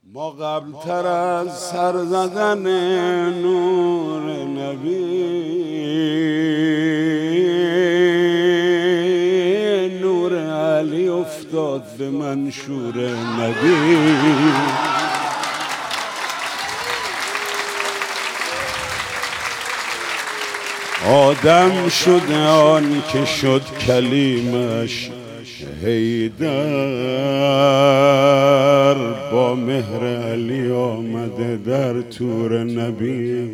ما قبل تر از سر زدن نور نبی نور علی افتاد به منشور نبی. آدم شد آن که شد کلیمش حیدر، با مهر علی آمده در طور نبی.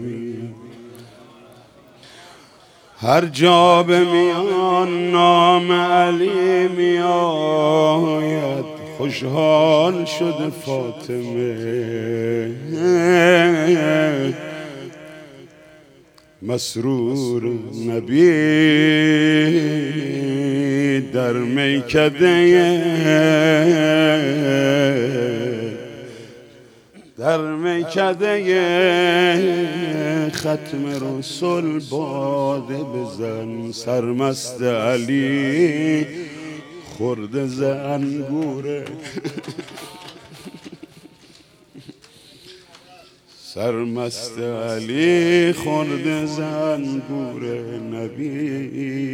هر جا به میان نام علی می آید خوشحال شده فاطمه، مسرور نبی در میکده ختم رسول باده بزن. سرمست علی خورده ز انگوره سرمست علی خورده ز انگور نبی.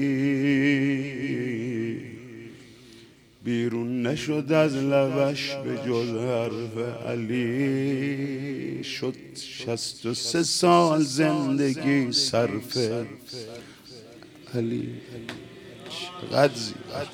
بیرون نشد از لبش به جز حرف علی، شد 63 سال زندگی صرف علی. چقدر زیبا.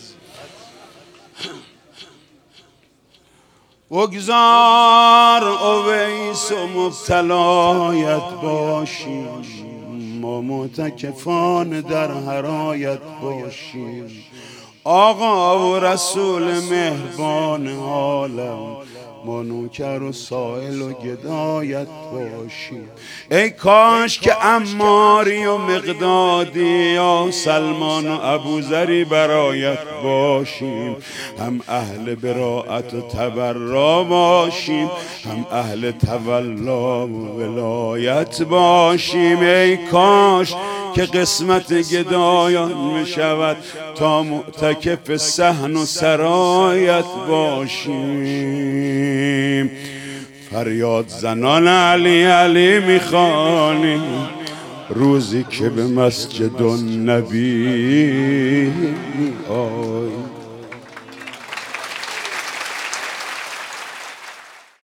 بگذار اویس و مبتلایت باشیم، ما معتکفان در حرایت باشیم. آقا و رسول مهربان عالم، ما نوکر و سائل و گدایت باشیم. ای کاش که عماری و مقدادی یا سلمان و ابوذری برایت باشیم، هم اهل براءت و تبرا باشیم، هم اهل تولا و ولایت باشیم. ای کاش که قسمت گدایان میشود تا معتکف صحن و سرایت باشیم. فریاد زنان علی علی میخوانیم روزی که به مسجد النبی آییم.